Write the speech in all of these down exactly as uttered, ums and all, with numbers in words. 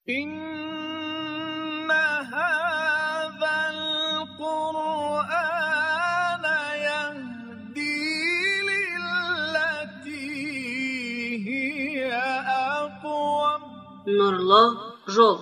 إن هذا القرآن يهدي للتي هي أقوم. Nurlu Jol.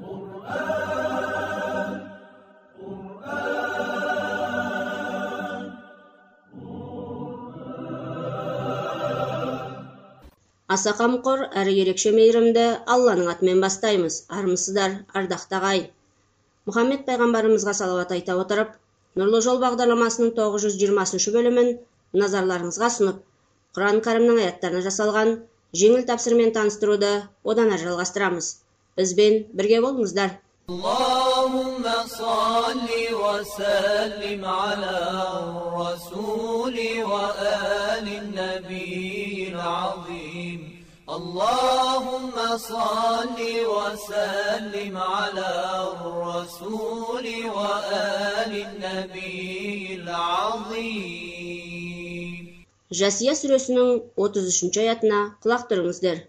Аса камкор әрі ерекше мейірімді Алланың атымен бастаймыз. Армысыздар, ардақты ағайын. Мұхаммед пайғамбарымызға салауат айта отырып, Нұрлы жол бағдарламасының тоғыз жүз жиырмасыншы бөлімін назарларыңызға сұнып, Құран кәрімнің аяттарына жасалған жеңіл тапсырмен таныстыруды одан әрі жалғастырамыз. Бізбен бірге болыңыздар. Allahumma salli wa sallim ala rasuli wa ali nabiyil azim. Allahumma salli wa sallim ala rasuli wa ali nabiyil azim. Жасия сүресінің отыз үшінші аятына құлақ түріңіздер.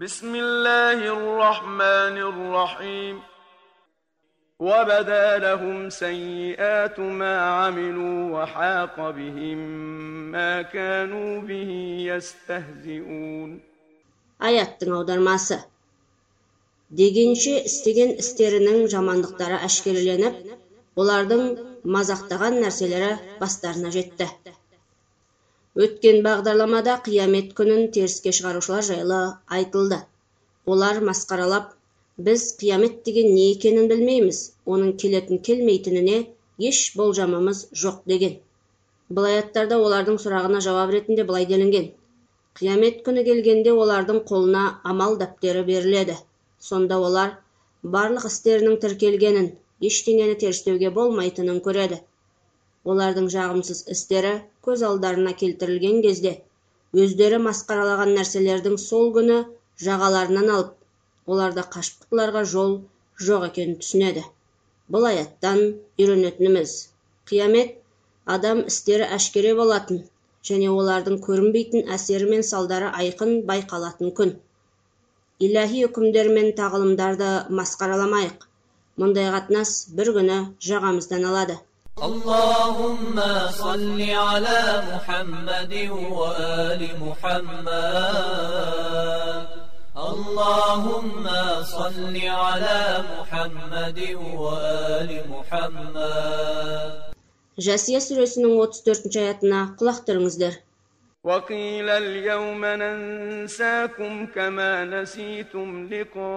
Бисмиллахир-рахманир-рахим. وَبَدَا لَهُمْ سَيِّئَاتُ مَا عَمِلُوا وَحَاقَ بِهِمْ مَا كَانُوا بِهِ يَسْتَهْزِئُونَ. Аяттың аудармасы. Дегенше істеген істерінің жамандықтары әшкереленіп, олардың мазақтаған нәрселері бастарына жетті. Өткен бағдарламада қиямет күнін теріске шығарушылар жайлы айтылды. Олар масқаралап, біз қиямет деген не екенін білмейміз, оның келетін келмейтініне еш болжамымыз жоқ деген. Бұл аяттарда олардың сұрағына жауап ретінде былай делінген. Қиямет күні келгенде олардың қолына амал дәптері беріледі. Сонда олар барлық істерінің тіркелгенін, ештеңені терістеуге болмайтынын көреді. Олардың жағымсыз істері көз алдарына келтірілген кезде, өздері масқаралаған нәрселердің сол күні жағаларынан алып, оларда қашқытларға жол жоқ екенін түсінеді. Бұл аяттан үйренетініміз. Қиямет адам істері әшкере болатын, және олардың көрінбейтін әсері мен салдары айқын байқалатын күн. Иләһи үкімдер мен тағылымдарды масқараламайық. Мұндай қатынас бір күні жағамыздан алады. Allahumma salli ala Muhammadin wa ali Muhammad. Allahumma salli ala Muhammadin wa ali Muhammad. Жасия сүресінің отыз төртінші аятына құлақ түріңіздер. وَقِيلَ الْيَوْمَ نَنْسَاكُمْ كَمَا نَسِيتُمْ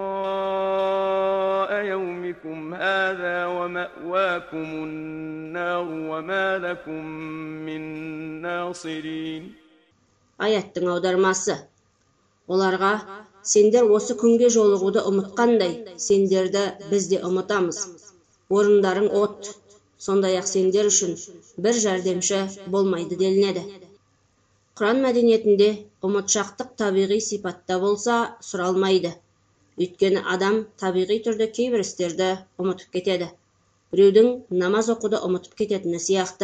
لِقَاءَ يَوْمِكُمْ هَذَا وَمَأْوَاكُمُ النَّارُ وَمَا لَكُمْ مِنْ نَاصِرِينَ. Аяттың аудармасы. Оларға, сендер осы күнге жолығуды ұмытқандай, сендерді біз де ұмытамыз. Орындарың от, сондай-ақ сендер үшін бір жәрдемші болмайды делінеді. Құран мәдениетінде ұмытшақтық табиғи сипатта болса сұралмайды. Өйткені адам табиғи түрде кейбір істерді ұмытып кетеді. Біреудің намаз оқуды ұмытып кететіні сияқты.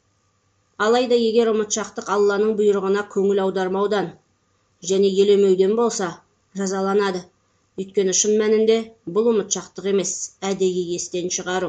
Алайда егер ұмытшақтық Алланың бұйрығына көңіл аудармаудан және елемеуден болса, жазаланады. Өйткені шын мәнінде бұл ұмытшақтық емес, әдейі естен шығару.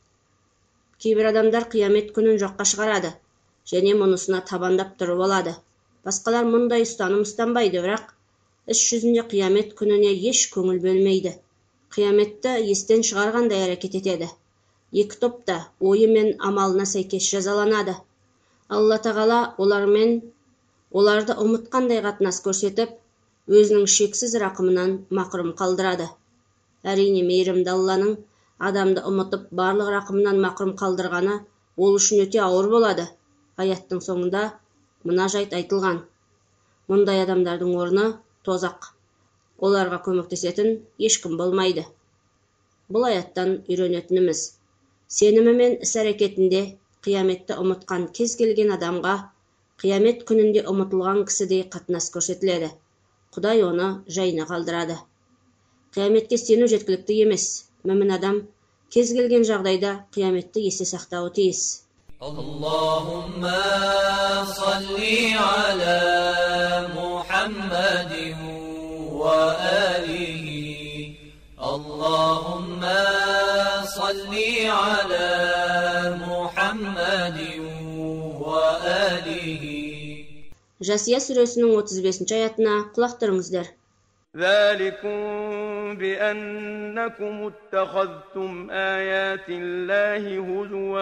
Кейбір адамдар қиямет күнін жоққа шығарады, және мұнысына табандап тұрып алады. Басқалар мұндай ұстаным ұстанбайды, бірақ іс жүзінде қиямет күніне еш көңіл бөлмейді. Қияметті естен шығарғандай әрекет етеді. Екі топ та ойы мен амалына сәйкес жазаланады. Алла тағала олармен оларды ұмытқандай қатынас көрсетіп, өзінің шексіз рақымынан мақрұм қалдырады. Әрине мейірімді Алланың адамды ұмытып барлық рақымынан мақрұм қалдырғаны ол үшін өте ауыр болады. Аяттың соңында мына жайт айтылған. Мұндай адамдардың орны тозақ. Оларға көмектесетін ешкім болмайды. Бұл аяттан үйренетініміз. Сенімі мен іс-әрекетінде қияметті ұмытқан кез келген адамға қиямет күнінде ұмытылған кісідей қатынас көрсетіледі. Құдай оны жайына қалдырады. Қияметке сену жеткілікті емес. Мүмін адам кез келген жағдайда қияметті есте сақтауы тиіс. Allahumma salli ala Muhammadin wa alihi اللهم صل على محمد وآله. Жасия сүресінің отыз бесінші аятына құлақ түріңіздер. ذلكم بأنكم اتخذتم آيات الله هزوا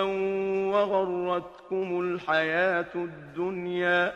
وغرتكم الحياة الدنيا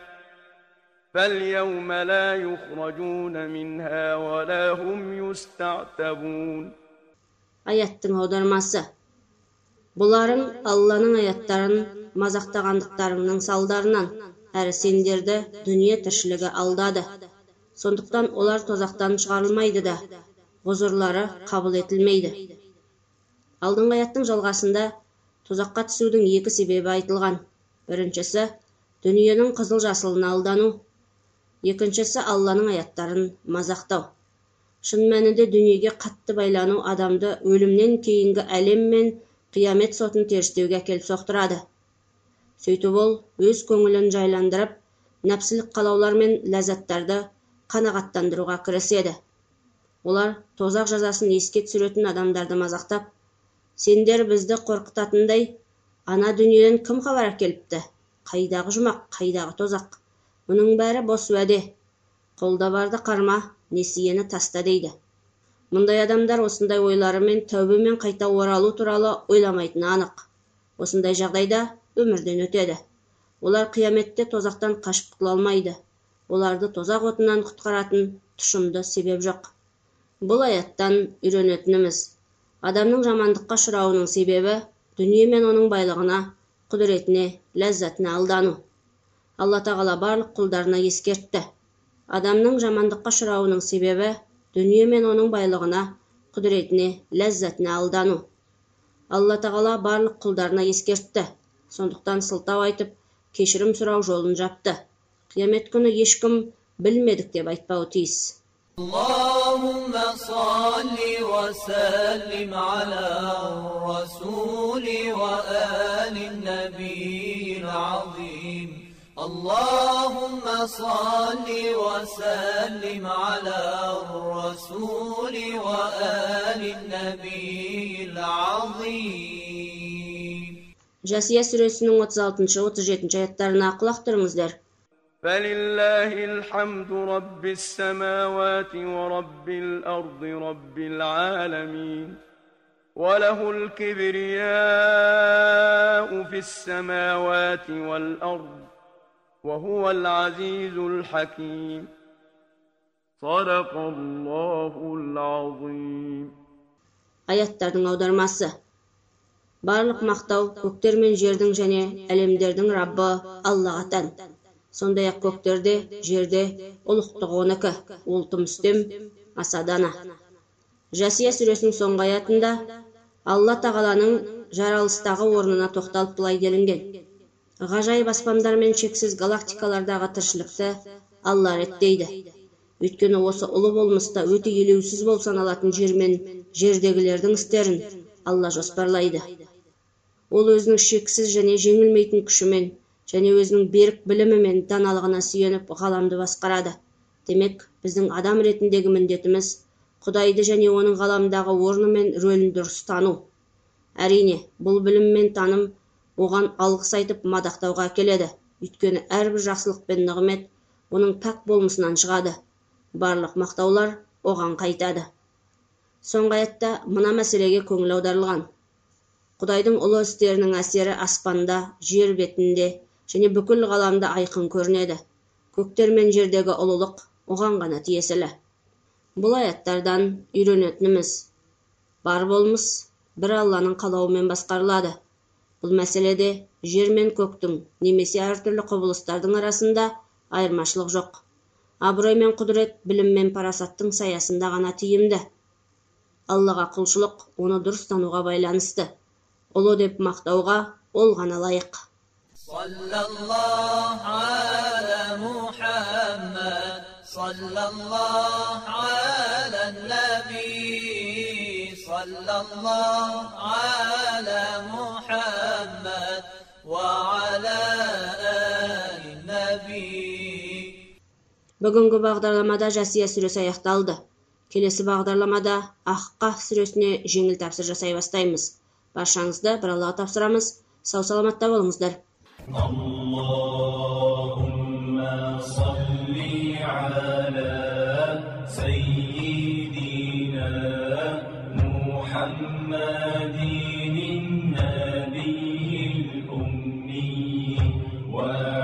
فاليوم لا يخرجون منها ولا هم يستعتبون. Аяттың аудармасы. Бұларың Алланың аяттарын мазақтағандықтарының салдарынан, әрі сендерді дүние тіршілігі алдады. Сондықтан олар тозақтан шығарылмайды да, ғұзырлары қабыл етілмейді. Алдыңғы аяттың жалғасында тозаққа түсудің екі себебі айтылған. Біріншісі, дүниенің қызыл жасылына алдану. Екіншісі, Алланың аяттарын мазақтау. Шын мәнінде дүниеге қатты байлану адамды өлімнен кейінгі әлем мен қиямет сотын терістеуге әкеліп соқтырады. Сөйтіп ол өз көңілін жайландырып, нәпсілік қалаулар мен ләззаттарды қанағаттандыруға кіріседі. Олар тозақ жазасын еске түсіретін адамдарды мазақтап, сендер бізді қорқытатындай, ана дүниеден кім хабар әкеліпті? Қайдағы жұмақ, қайдағы тозақ? Мұның бәрі бос уәде. Қолда барды қарма, несиені таста дейді. Мұндай адамдар осындай ойларымен тәубемен қайта оралу туралы ойламайтыны анық. Осындай жағдайда өмірден өтеді. Олар қияметте тозақтан қашып құтыла алмайды. Оларды тозақ отынан құтқаратын тұшымды себеп жоқ. Бұл аяттан үйренетініміз, адамның жамандыққа ұшырауының себебі дүние мен оның байлығына, құдіретіне, ләззатына алдану. Алла тағала барлық құлдарына ескертті. Адамның жамандыққа ұшырауының себебі дүние мен оның байлығына, құдіретіне, ләззатына алдану. Алла тағала барлық құлдарына ескертті. Сондықтан сылтау айтып, кешірім сұрау жолын жапты. Қиямет күні ешкім білмедік деп айтпауы тиіс. اللهم صل وسلم على الرسول وآل النبي العظيم. اللهم صل وسلم على الرسول وآل النبي العظيم. Жасия сүресінің отыз алтыншы отыз жетінші аяттарына құлақ түріңіздер. فلله الحمد رب السماوات ورب الأرض رب العالمين وله الكبرياء في السماوات والأرض وهو العزيز الحكيم. صدق الله العظيم. Аяттардың аудармасы. Барлық мақтау көктер мен жердің және әлемдердің Раббы Аллаға тән. Сондай-ақ көктерде, жерде ұлықтығы оныкі, ол тым үстем, аса дана. Жасия сүресінің соңғы аятында Алла тағаланың жаралыстағы орнына тоқталып былай делінген. Ғажайып аспандар мен шексіз галактикалардағы тіршілікті Алла реттейді. Өйткені осы ұлы болмыста өте елеусіз болып саналатын жер мен жердегілердің істерін Алла жоспарлайды. Ол өзінің шексіз және жеңілмейтін күшімен және өзінің берік білімі мен даналығына сүйеніп ғаламды басқарады. Демек, біздің адам ретіндегі міндетіміз Құдайды және оның ғаламдағы орны мен рөлін дұрыс тану. Әрине, бұл білім мен таным оған алғыс айтып мадақтауға келеді. Өйткені әрбір жақсылық пен нығмет оның пәк болмысынан шығады. Барлық мақтаулар оған қайтады. Соңғы аятта мына мәселеге көңіл аударылған. Құдайдың ұлы істерінің әсері аспанда, жер бетінде және бүкіл ғаламда айқын көрінеді. Көктер мен жердегі ұлылық оған ғана тиесілі. Бұл аяттардан үйренетініміз, бар болмыс бір Алланың қалауымен басқарылады. Бұл мәселеде жер мен көктің немесе әртүрлі құбылыстардың арасында айырмашылық жоқ. Абырой мен құдірет, білім мен парасаттың саясында ғана тиімді. Аллаға құлшылық оны дұрыс тануға байланысты. Ұлы деп мақтауға ол ғана лайық. Саллаллаху аля Мухаммад, саллаллаху аля наби, саллаллаху аля Мухаммад ва аля али наби. Бүгінгі бағдарламада Жасия сүресі аяқталды. Келесі бағдарламада Аққа сүресіне жеңіл тәпсір жасай бастаймыз. Баршаңызды бір Аллаға тапсырамыз. Сау саламатта болыңыздар. Аллахумма салли аля саййидина Мухаммадин набийил умми ва